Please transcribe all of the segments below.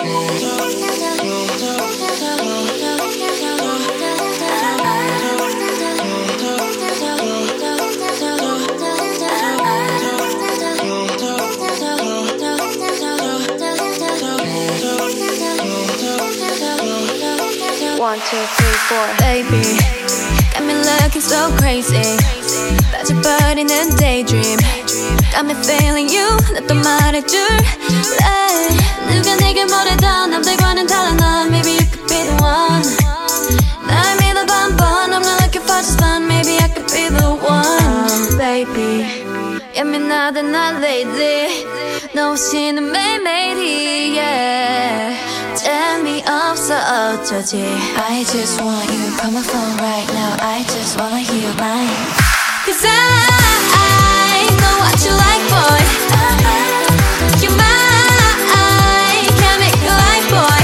One, two, three, four. Baby, got me looking so crazy. 빠져버리는 daydream. Got me feeling you. 나 또 말해줄래. 누가 내게 뭐래도 남들과는 달라 넌. Maybe you could be the one. 날 믿어봐 한번. I'm not looking for just fun. Maybe I could be the one. Baby, 예민하다 난 lately. 너 없이는 매일매일이 yeah. 재미없어 어쩌지. I just want you. Call my phone right now. I just wanna hear your line. Cause I know what you like, boy. You're mine. Can't make you like, boy.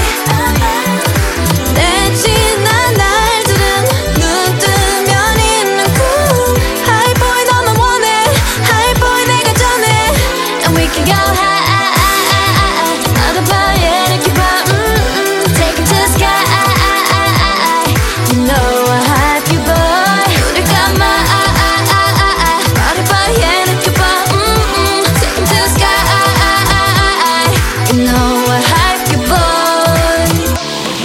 내 지난 날들은 눈 뜨면 있는 cool. High boy 너만 원해. High boy 내가 전해. And we can go high. 어느 밤에 이렇게 봐. Take it to the sky. You know I hype you, boy. 눈을 감아. 어느 밤에 이렇게 봐. Take it to the sky. You know I hype you, boy.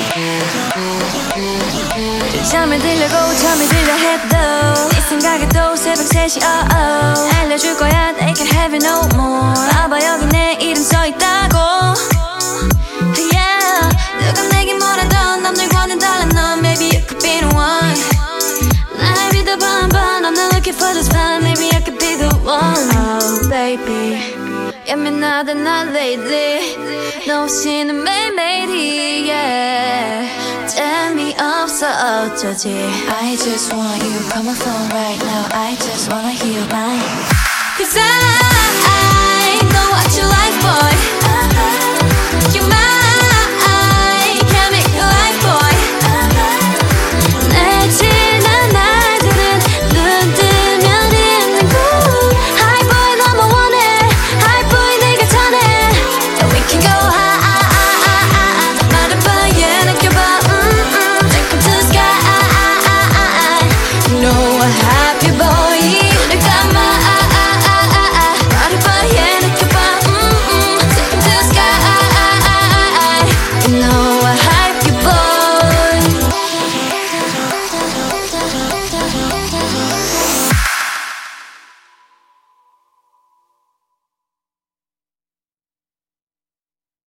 잠이 들려고 잠이 들려 해도 네 생각에도 새벽 3시 알려줄 거야. They can't have it no more. 봐봐 여기 내 이름 써있다고. Yeah, 누가 내게 뭐라던 남들과는 달라 넌. Maybe you could be the one. 날 믿어봐 한번. I'm not looking for just fun. Maybe I could be the one. Oh baby, 예민하다 난 lately. 너 없이는 매일매일이 yeah. 재미없어 어쩌지. I just want you. Call my phone right now. I just wanna hear your line. Cause I know what you like, boy.